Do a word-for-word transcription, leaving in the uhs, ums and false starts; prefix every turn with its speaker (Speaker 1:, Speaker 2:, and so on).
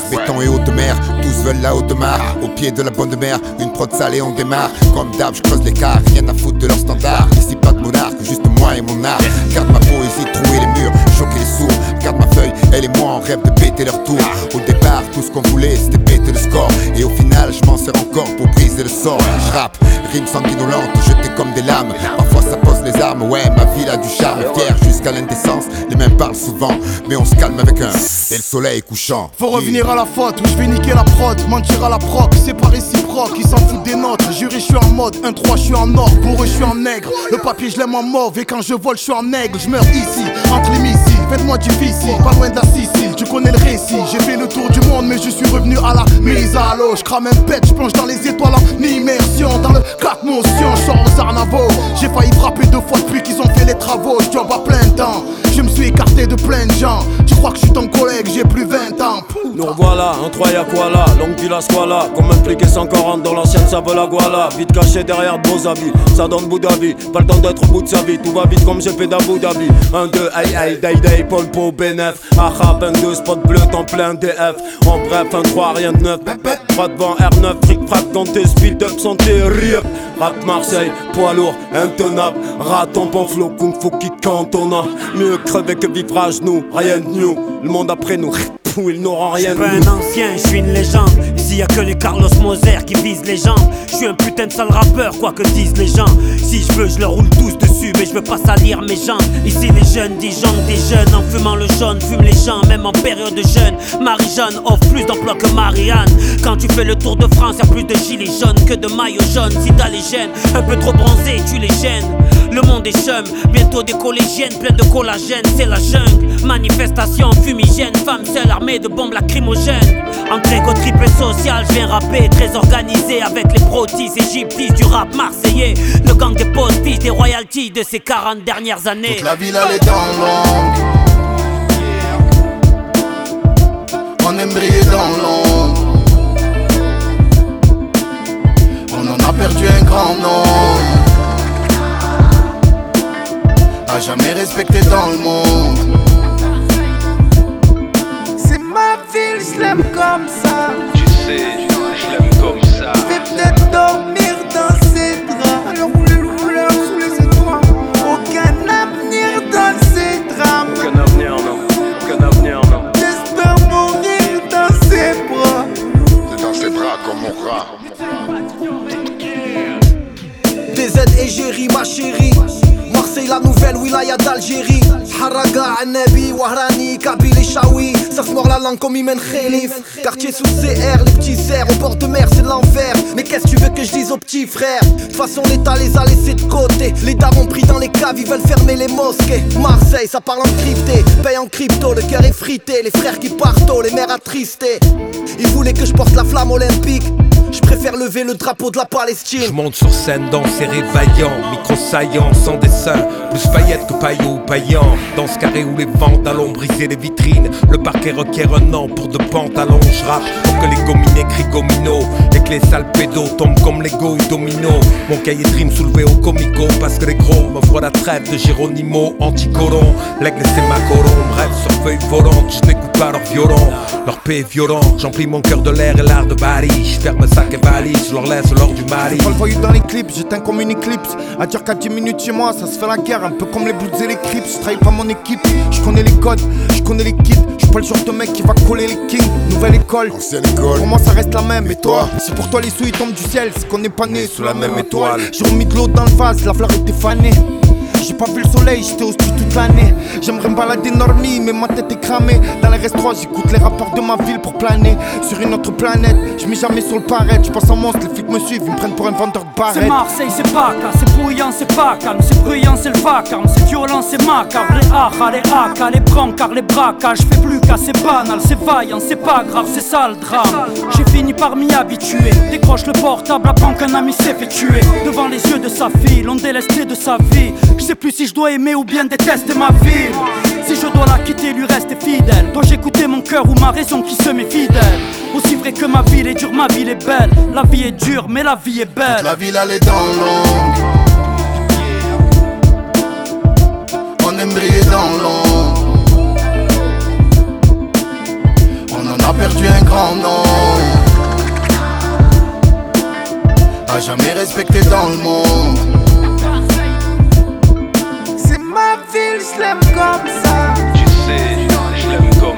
Speaker 1: béton et haute mer, tous veulent la haute mar. Au pied de la bonne mer, une prod sale et on démarre. Comme d'hab, je creuse l'écart, rien à foutre de leur standard. Ici pas de monarque, juste moi et mon art. Garde ma poésie, trouer les murs, choquer les sourds. Garde ma feuille, elle et moi en rêve de péter leur tour. Au départ, tout ce qu'on voulait c'était péter le score. Et au final, je m'en sers encore pour briser le sort. Je rappe, rime sanguinolente, jetées comme des lames. Parfois ça pose les armes, ouais ma ville a du charme. Fier jusqu'à l'indécence, les mêmes parlent souvent. Mais on se calme avec un et le soleil couchant.
Speaker 2: Faut revenir à la faute, où je vais niquer la prod. Mentir à la proc, c'est pas réciproque. Ils s'en foutent des notes, juré je suis en mode un trois je suis en or, pour eux je suis en nègre. Le papier je l'aime en mauve et quand je vole je suis en aigle. Je meurs ici, entre les missiles, faites-moi difficile. Pas loin de la Sicile, tu connais le récit. J'ai fait le tour du monde mais je suis revenu à la mise à l'eau. Je crame un pet, je plonge dans les étoiles en immersion. Dans le quatre motions, je sors aux Arnavo. J'ai failli frapper deux fois depuis qu'ils ont fait les travaux. Je job à plein temps, je me suis écarté de plein de gens. Tu crois que je suis ton collègue, j'ai plus vingt ans.
Speaker 3: Nous revoilà, un trois y'a quoi là, longue vie la squala. Comme impliqué cent quarante dans l'ancienne ça veut la guala. Vite caché derrière de beaux habits, ça donne bout d'avis. Pas le temps d'être au bout de sa vie, tout va vite comme j'ai fait d'Abu Dhabi. Un, deux, aïe aïe, day day, Paul Po, Benef. Aha, vingt-deux, spot bleu, temps plein D F. En bref, un trois, rien de neuf. Pas devant R neuf, fric frac dans tes speed up, santé, rip. Rap Marseille, poids lourd, intenable. Raton, panflo, kung fu qui cantonna. Mieux crever que vivre à genoux, rien de new. Le monde après nous, il n'aura rien de
Speaker 4: nous. Je suis pas un ancien, je suis une légende. Ici y'a que les Carlos Moser qui visent les gens. Je suis un putain de sale rappeur, quoi que disent les gens. Si je veux, je leur roule tous dessus, mais je veux pas salir mes gens. Ici les jeunes disjonctent des jeunes en fumant le jaune, fument les gens, même en période de jeûne. Marie-Jeanne offre plus d'emplois que Marianne. Quand tu fais le tour de France, y'a plus de gilets jaunes que de maillots jaunes. Si t'as les gènes, un peu trop bronzé, tu les gênes. Le monde est chum, bientôt des collégiennes pleines de collagène, c'est la jungle. Manifestation fumigène, femmes seules armées de bombes lacrymogènes. Entrée au triple social, je viens rapper, très organisé avec les protis égyptistes du rap marseillais. Le gang des postis, des royalties de ces quarante dernières années.
Speaker 2: Toute la ville elle est dans l'ombre. On aime briller dans l'ombre. On en a perdu un grand nombre. A jamais respecté dans le monde.
Speaker 5: C'est ma ville, je l'aime comme ça.
Speaker 6: Tu sais, je l'aime comme ça.
Speaker 5: Je vais peut-être dormir dans ses draps. Alors où les couleurs sous les étoiles. Aucun avenir dans ses drames.
Speaker 6: Aucun avenir, non. Aucun avenir, non.
Speaker 5: J'espère mourir dans ses bras.
Speaker 1: C'est dans ses bras qu'on mourra.
Speaker 7: D Z et Géry, ma chérie. Marseille, la nouvelle wilaya d'Algérie. Haraga, Anabi, Wahrani, Kabylie, Chaoui. Ça se mord la langue comme Imen Khelif. Quartier sous C R, les petits cerfs. Au bord de mer, c'est l'enfer. Mais qu'est-ce que tu veux que je dise aux petits frères? De toute façon, l'État les a laissés de côté. Les darons pris dans les caves, ils veulent fermer les mosquées. Marseille, ça parle en crypté. Paye en crypto, le cœur est frité. Les frères qui partent tôt, les mères attristés. Ils voulaient que je porte la flamme olympique. Je préfère lever le drapeau de la Palestine.
Speaker 8: Je monte sur scène dans ces vaillant, micro saillant, sans dessin, plus paillettes que paillot ou paillant. Dans ce carré où les vandales ont brisé les vitrines, le parquet requiert un an pour de pantalons. Je rappe pour que les gominés crient gomino et que les sales pédos tombent comme Lego ou domino. Mon cahier de rime soulevé au comico parce que les gros m'offrent la trêve de Géronimo, anti-colon. L'aigle c'est ma coron, bref sur feuille volante, je n'écoute pas leur violon. Leur paix est violent, j'emplis mon cœur de l'air et l'art de Bali. Je ferme sac et valise, je leur laisse l'or du Mali.
Speaker 2: Pas le voyou dans les clips, j'éteins comme une éclipse. À dire qu'à dix minutes chez moi, ça se fait la guerre. Un peu comme les Bloods et les Crips. Je trahis pas mon équipe, je connais les codes, je connais les kits. Je suis pas le genre de mec qui va coller les kings. Nouvelle école,
Speaker 1: ancienne école.
Speaker 2: Pour moi ça reste la même, et toi? Si pour toi les sous ils tombent du ciel, c'est qu'on n'est pas né sous la même étoile. J'ai remis de l'eau dans le vase, la fleur était fanée. J'ai pas vu le soleil, j'étais au stu toute l'année. J'aimerais me balader normie, mais ma tête est cramée. Dans les restos, j'écoute les rappeurs de ma ville pour planer sur une autre planète. Je mets jamais sur le parette, je passe en monstre, les flics me suivent, ils me prennent pour un vendeur de barrettes.
Speaker 9: C'est Marseille, c'est pas cas, c'est bruyant, c'est pas calme. C'est bruyant, c'est le vacarme, c'est violent, c'est macabre. Les acha, les haka, les brancards, les braquages. Fais plus qu'à, c'est banal, c'est vaillant, c'est pas grave, c'est ça le drame. J'ai fini par m'y habituer. Décroche le portable, apprends qu'un ami s'est fait tuer. Devant les yeux de sa fille, l'on délesté de sa vie. Je sais plus si je dois aimer ou bien détester ma ville. Si je dois la quitter, lui rester fidèle. Dois-je écouter mon cœur ou ma raison qui se met fidèle? Aussi vrai que ma ville est dure, ma ville est belle. La vie est dure, mais la vie est belle.
Speaker 2: Toute la ville elle est dans l'ombre. On aime briller dans l'ombre. On en a perdu un grand nom. A jamais respecté dans le monde.
Speaker 5: C'est ma ville, je l'aime comme ça.
Speaker 6: Tu sais, je l'aime comme